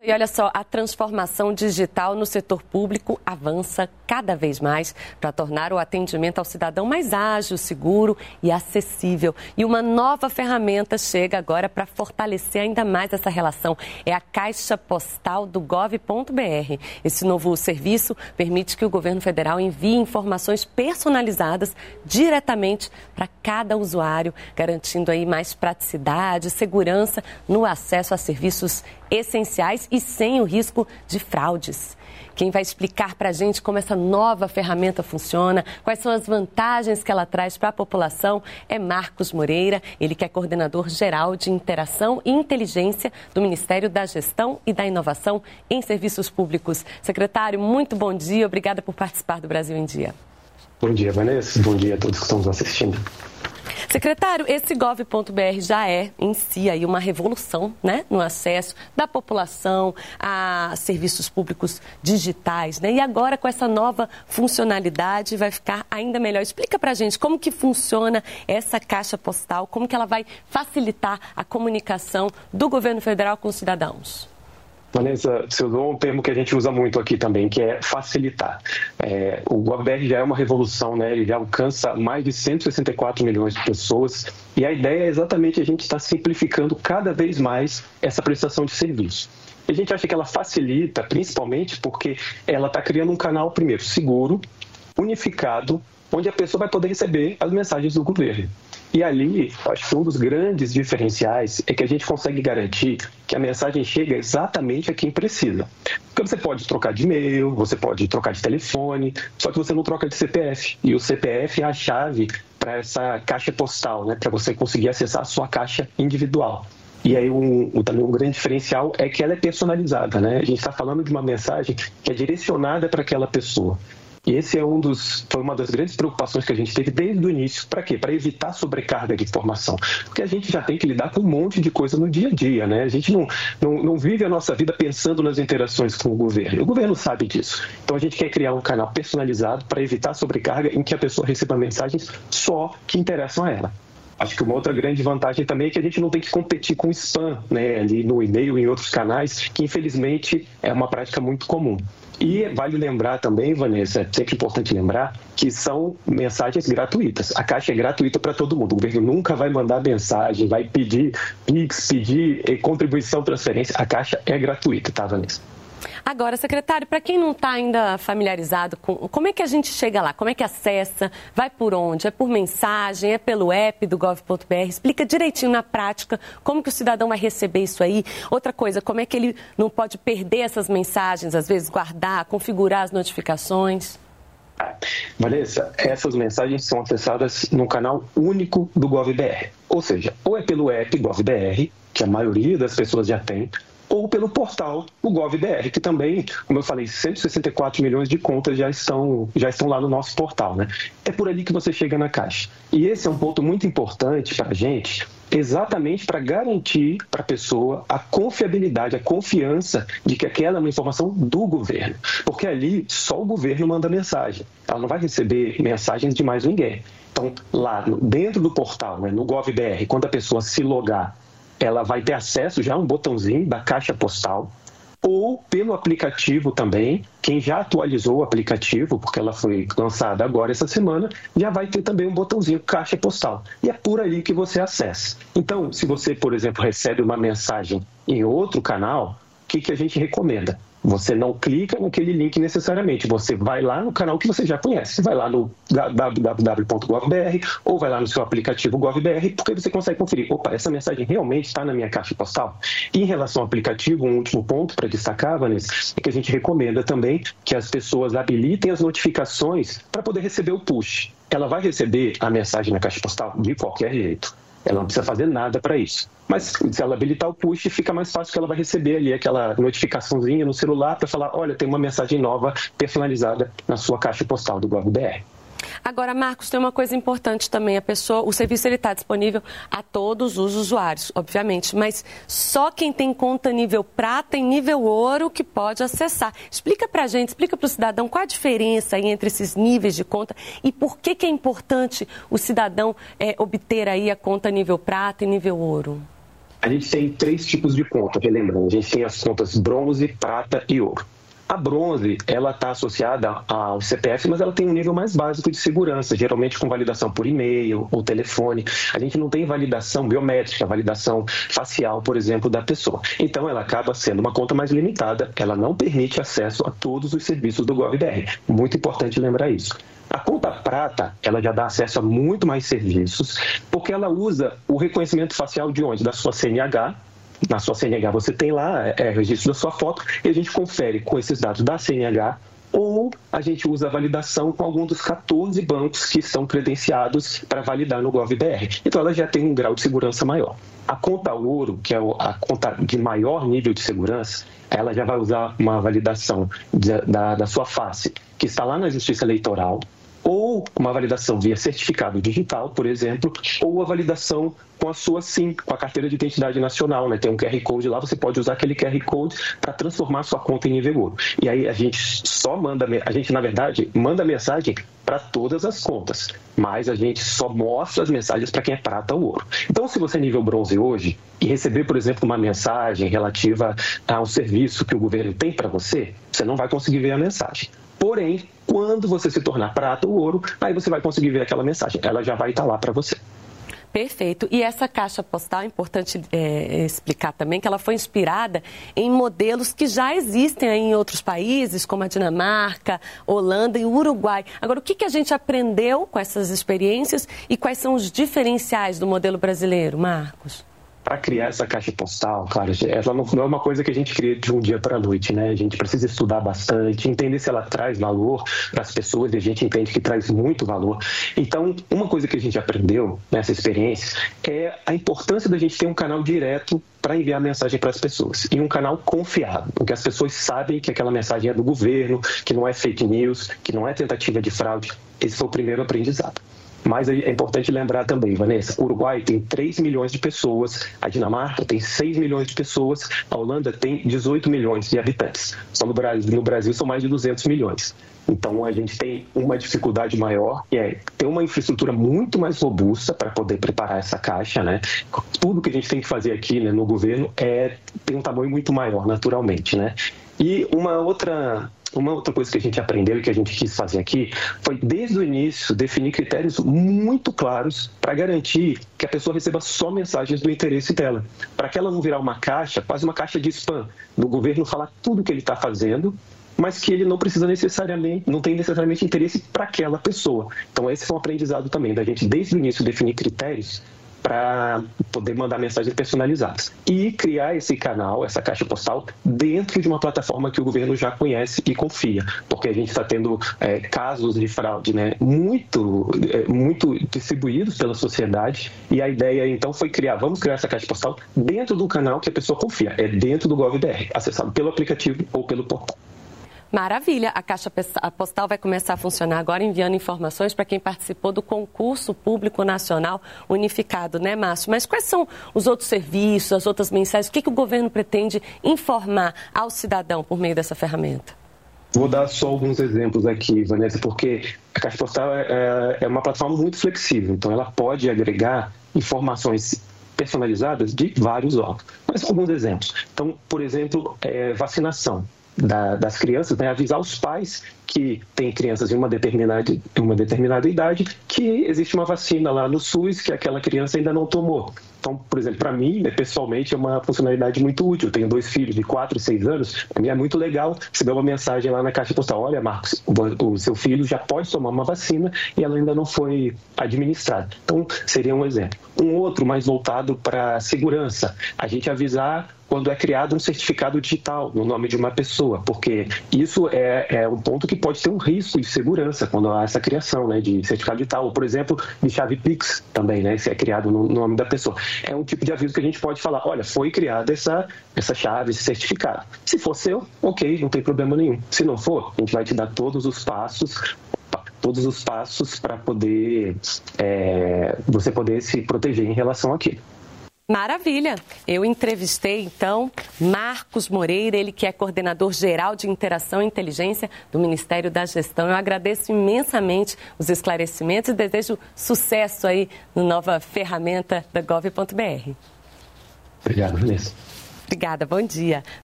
E olha só, a transformação digital no setor público avança cada vez mais para tornar o atendimento ao cidadão mais ágil, seguro e acessível. E uma nova ferramenta chega agora para fortalecer ainda mais essa relação. É a Caixa Postal do Gov.br. Esse novo serviço permite que o governo federal envie informações personalizadas diretamente para cada usuário, garantindo aí mais praticidade e segurança no acesso a serviços essenciais e sem o risco de fraudes. Quem vai explicar para a gente como essa nova ferramenta funciona, quais são as vantagens que ela traz para a população, é Marcos Moreira, ele que é coordenador geral de Interação e Inteligência do Ministério da Gestão e da Inovação em Serviços Públicos. Secretário, muito bom dia, obrigada por participar do Brasil em Dia. Bom dia, Vanessa. Bom dia a todos que estão nos assistindo. Secretário, esse Gov.br já é, em si, aí uma revolução, né, no acesso da população a serviços públicos digitais, né? E agora, com essa nova funcionalidade, vai ficar ainda melhor. Explica pra gente como que funciona essa caixa postal, como que ela vai facilitar a comunicação do governo federal com os cidadãos. Vanessa, você usou um termo que a gente usa muito aqui também, que é facilitar. O GovBR já é uma revolução, né? Ele já alcança mais de 164 milhões de pessoas e a ideia é exatamente a gente estar simplificando cada vez mais essa prestação de serviço. A gente acha que ela facilita, principalmente porque ela está criando um canal, primeiro, seguro, unificado, onde a pessoa vai poder receber as mensagens do governo. E ali, acho que um dos grandes diferenciais é que a gente consegue garantir que a mensagem chega exatamente a quem precisa. Porque você pode trocar de e-mail, você pode trocar de telefone, só que você não troca de CPF. E o CPF é a chave para essa caixa postal, né, para você conseguir acessar a sua caixa individual. E aí também um grande diferencial é que ela é personalizada, né? A gente está falando de uma mensagem que é direcionada para aquela pessoa. E esse foi uma das grandes preocupações que a gente teve desde o início. Para quê? Para evitar sobrecarga de informação. Porque a gente já tem que lidar com um monte de coisa no dia a dia, né? A gente não vive a nossa vida pensando nas interações com o governo. O governo sabe disso. Então a gente quer criar um canal personalizado para evitar sobrecarga em que a pessoa receba mensagens só que interessam a ela. Acho que uma outra grande vantagem também é que a gente não tem que competir com spam, né, ali no e-mail e em outros canais, que infelizmente é uma prática muito comum. E vale lembrar também, Vanessa, é sempre importante lembrar, que são mensagens gratuitas. A Caixa é gratuita para todo mundo. O governo nunca vai mandar mensagem, vai pedir Pix, pedir contribuição, transferência. A Caixa é gratuita, tá, Vanessa? Agora, secretário, para quem não está ainda familiarizado com como é que a gente chega lá, como é que acessa, vai por onde? É por mensagem, é pelo app do Gov.br? Explica direitinho na prática como que o cidadão vai receber isso aí. Outra coisa, como é que ele não pode perder essas mensagens, às vezes guardar, configurar as notificações? Vanessa, essas mensagens são acessadas no canal único do GovBR. Ou seja, ou é pelo app GovBR, que a maioria das pessoas já tem, ou pelo portal, o GovBR, que também, como eu falei, 164 milhões de contas já estão lá no nosso portal, né? É por ali que você chega na Caixa. E esse é um ponto muito importante para a gente, exatamente para garantir para a pessoa a confiabilidade, a confiança de que aquela é uma informação do governo. Porque ali só o governo manda mensagem. Ela não vai receber mensagens de mais ninguém. Então, lá dentro do portal, né, no GovBR, quando a pessoa se logar, ela vai ter acesso já a um botãozinho da caixa postal, ou pelo aplicativo também. Quem já atualizou o aplicativo, porque ela foi lançada agora essa semana, já vai ter também um botãozinho caixa postal. E é por ali que você acessa. Então, se você, por exemplo, recebe uma mensagem em outro canal, o que a gente recomenda? Você não clica naquele link necessariamente, você vai lá no canal que você já conhece, vai lá no www.gov.br ou vai lá no seu aplicativo GovBR, porque você consegue conferir, opa, essa mensagem realmente está na minha caixa postal. E em relação ao aplicativo, um último ponto para destacar, Vanessa, é que a gente recomenda também que as pessoas habilitem as notificações para poder receber o push. Ela vai receber a mensagem na caixa postal de qualquer jeito. Ela não precisa fazer nada para isso. Mas se ela habilitar o push, fica mais fácil que ela vai receber ali aquela notificaçãozinha no celular para falar, olha, tem uma mensagem nova personalizada na sua caixa postal do GovBR. Agora, Marcos, tem uma coisa importante também. O serviço está disponível a todos os usuários, obviamente, mas só quem tem conta nível prata e nível ouro que pode acessar. Explica para a gente, explica para o cidadão qual a diferença aí entre esses níveis de conta e por que é importante o cidadão obter aí a conta nível prata e nível ouro. A gente tem 3 tipos de conta, relembrando. A gente tem as contas bronze, prata e ouro. A bronze, ela está associada ao CPF, mas ela tem um nível mais básico de segurança, geralmente com validação por e-mail ou telefone. A gente não tem validação biométrica, validação facial, por exemplo, da pessoa. Então, ela acaba sendo uma conta mais limitada, ela não permite acesso a todos os serviços do GovBR. Muito importante lembrar isso. A conta prata, ela já dá acesso a muito mais serviços, porque ela usa o reconhecimento facial de onde? Da sua CNH. Na sua CNH você tem lá registro da sua foto e a gente confere com esses dados da CNH, ou a gente usa a validação com algum dos 14 bancos que estão credenciados para validar no GovBR. Então ela já tem um grau de segurança maior. A conta ouro, que é a conta de maior nível de segurança, ela já vai usar uma validação da sua face, que está lá na Justiça Eleitoral, ou uma validação via certificado digital, por exemplo, ou a validação com a sua SIM, com a carteira de identidade nacional, né? Tem um QR Code lá, você pode usar aquele QR Code para transformar a sua conta em nível ouro. E aí a gente na verdade, manda mensagem para todas as contas, mas a gente só mostra as mensagens para quem é prata ou ouro. Então, se você é nível bronze hoje e receber, por exemplo, uma mensagem relativa ao serviço que o governo tem para você, você não vai conseguir ver a mensagem. Porém, quando você se tornar prata ou ouro, aí você vai conseguir ver aquela mensagem. Ela já vai estar lá para você. Perfeito. E essa caixa postal, é importante explicar também que ela foi inspirada em modelos que já existem aí em outros países, como a Dinamarca, Holanda e Uruguai. Agora, o que a gente aprendeu com essas experiências e quais são os diferenciais do modelo brasileiro, Marcos? Para criar essa caixa postal, claro, ela não é uma coisa que a gente cria de um dia para a noite, né? A gente precisa estudar bastante, entender se ela traz valor para as pessoas, e a gente entende que traz muito valor. Então, uma coisa que a gente aprendeu nessa experiência é a importância da gente ter um canal direto para enviar mensagem para as pessoas, e um canal confiável, porque as pessoas sabem que aquela mensagem é do governo, que não é fake news, que não é tentativa de fraude. Esse foi o primeiro aprendizado. Mas é importante lembrar também, Vanessa, o Uruguai tem 3 milhões de pessoas, a Dinamarca tem 6 milhões de pessoas, a Holanda tem 18 milhões de habitantes. Só no Brasil são mais de 200 milhões. Então, a gente tem uma dificuldade maior, que é ter uma infraestrutura muito mais robusta para poder preparar essa caixa, né? Tudo que a gente tem que fazer aqui, né, no governo tem um tamanho muito maior, naturalmente, né? E uma outra coisa que a gente aprendeu e que a gente quis fazer aqui foi, desde o início, definir critérios muito claros para garantir que a pessoa receba só mensagens do interesse dela. Para que ela não virar uma caixa, quase uma caixa de spam, do governo falar tudo o que ele está fazendo, mas que ele não tem necessariamente interesse para aquela pessoa. Então, esse foi um aprendizado também, da gente, desde o início, definir critérios para poder mandar mensagens personalizadas. E criar esse canal, essa caixa postal, dentro de uma plataforma que o governo já conhece e confia. Porque a gente está tendo casos de fraude, né, muito distribuídos pela sociedade. E a ideia, então, foi vamos criar essa caixa postal dentro do canal que a pessoa confia. É dentro do GovBR, acessado pelo aplicativo ou pelo portal. Maravilha! A caixa postal vai começar a funcionar agora, enviando informações para quem participou do concurso público nacional unificado, né, Márcio? Mas quais são os outros serviços, as outras mensagens? O que o governo pretende informar ao cidadão por meio dessa ferramenta? Vou dar só alguns exemplos aqui, Vanessa, porque a caixa postal é uma plataforma muito flexível, então ela pode agregar informações personalizadas de vários órgãos. Mas alguns exemplos. Então, por exemplo, vacinação das crianças, né, avisar os pais que têm crianças em uma determinada idade que existe uma vacina lá no SUS que aquela criança ainda não tomou. Então, por exemplo, para mim, pessoalmente, é uma funcionalidade muito útil. Eu tenho 2 filhos de 4 e 6 anos. Para mim é muito legal receber uma mensagem lá na caixa postal. Olha, Marcos, o seu filho já pode tomar uma vacina e ela ainda não foi administrada. Então, seria um exemplo. Um outro mais voltado para segurança. A gente avisar quando é criado um certificado digital no nome de uma pessoa, porque isso é um ponto que pode ter um risco de segurança quando há essa criação, né, de certificado digital, ou, por exemplo, de chave Pix também, né, se é criado no nome da pessoa. É um tipo de aviso que a gente pode falar, olha, foi criada essa chave, esse certificado. Se for seu, ok, não tem problema nenhum. Se não for, a gente vai te dar todos os passos para poder você poder se proteger em relação àquilo. Maravilha! Eu entrevistei, então, Marcos Moreira, ele que é coordenador geral de Interação e Inteligência do Ministério da Gestão. Eu agradeço imensamente os esclarecimentos e desejo sucesso aí na nova ferramenta da Gov.br. Obrigado, Vanessa. Obrigada, bom dia.